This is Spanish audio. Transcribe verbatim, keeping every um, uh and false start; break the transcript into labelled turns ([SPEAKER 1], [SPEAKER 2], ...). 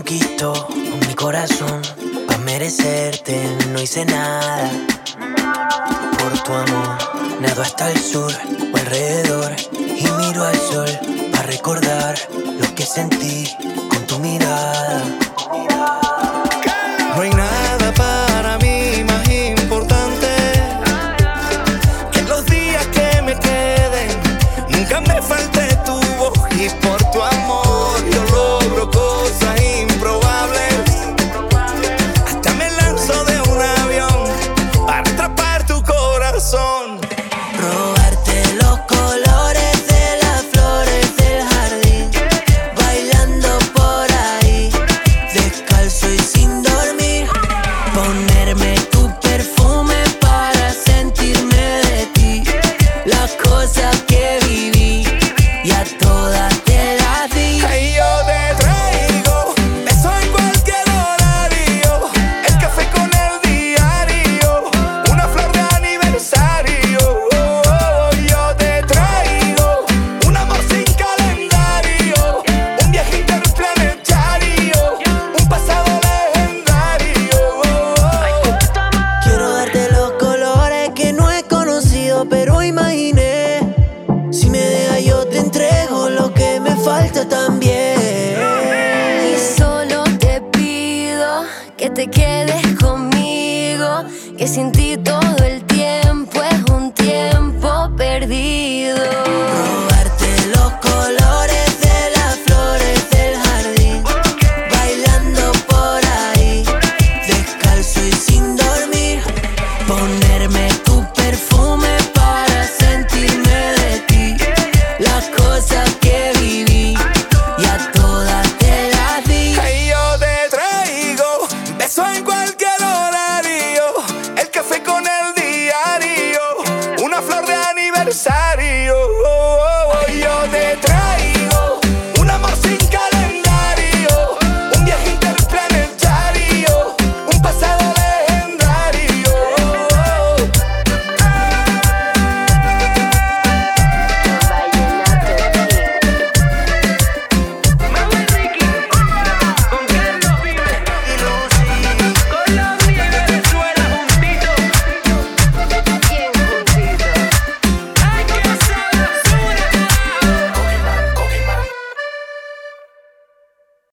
[SPEAKER 1] conquistó con mi corazón. Pa' merecerte no hice nada. Por tu amor nado hasta el sur o alrededor y miro al sol pa' recordar lo que sentí con tu mirada.
[SPEAKER 2] No hay nada para mí más importante que los días que me queden. Nunca me falte tu voz y por tu amor yo logro cosas improbables. Hasta me lanzo de un avión para atrapar tu corazón.
[SPEAKER 1] Robarte los colores de las flores del jardín, bailando por ahí, descalzo y sin dormir. Ponerme tu perfume para sentirme de ti. Las cosas que viví y a todas te las di.
[SPEAKER 2] Ay, yo te traigo besos en cualquier horario, el café con el diario, una flor de aniversario. Oh, oh, yo te traigo un amor sin calendario, un viaje interplanetario, un pasado legendario. Oh, oh.
[SPEAKER 1] Quiero darte los colores que no he conocido, pero imaginé. Si me dejas yo te entrego lo que me falta también.
[SPEAKER 3] Y solo te pido que te quedes conmigo, que sin ti todo el